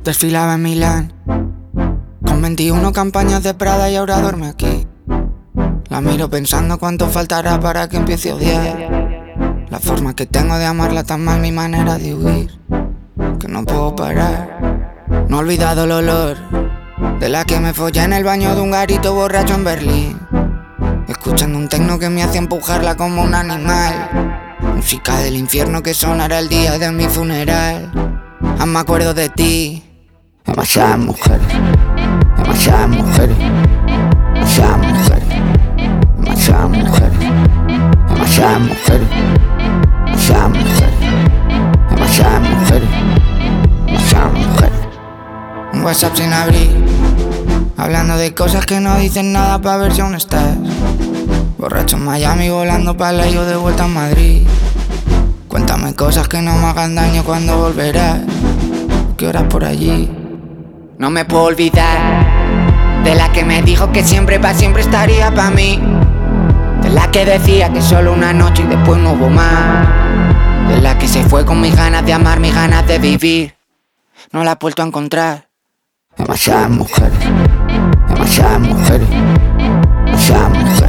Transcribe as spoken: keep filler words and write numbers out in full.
Desfilaba en Milán con veintiuno campañas de Prada y ahora duerme aquí. La miro pensando cuánto faltará para que empiece a odiar la forma que tengo de amarla tan mal, mi manera de huir, que no puedo parar. No he olvidado el olor de la que me follé en el baño de un garito borracho en Berlín, escuchando un tecno que me hacía empujarla como un animal. Música del infierno que sonará el día de mi funeral. Aún me acuerdo de ti. Demasiadas mujeres, demasiadas mujeres, demasiadas mujeres, demasiadas mujeres, demasiadas mujeres, demasiadas mujeres, demasiadas mujeres, demasiadas mujeres. Un WhatsApp sin abrir, hablando de cosas que no dicen nada pa' ver si aún estás. Borracho en Miami, volando pa' la yo de vuelta a Madrid. Cuéntame cosas que no me hagan daño cuando volverás. ¿Qué horas por allí? No me puedo olvidar de la que me dijo que siempre pa' siempre estaría pa' mí, de la que decía que solo una noche y después no hubo más, de la que se fue con mis ganas de amar, mis ganas de vivir. No la he vuelto a encontrar. Demasiadas mujeres, demasiadas mujeres, demasiadas mujeres.